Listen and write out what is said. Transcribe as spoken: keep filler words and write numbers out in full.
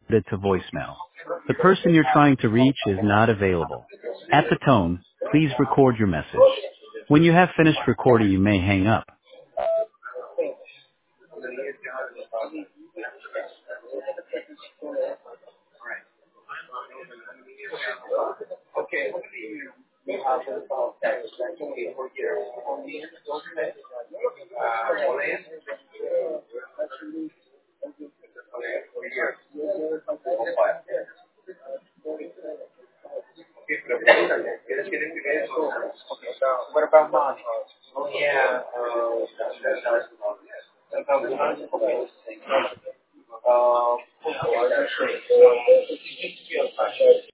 it to voicemail. The person you're trying to reach is not available. At the tone, please record your message. When you have finished recording, you may hang up. What about money? Oh yeah, uh, uh,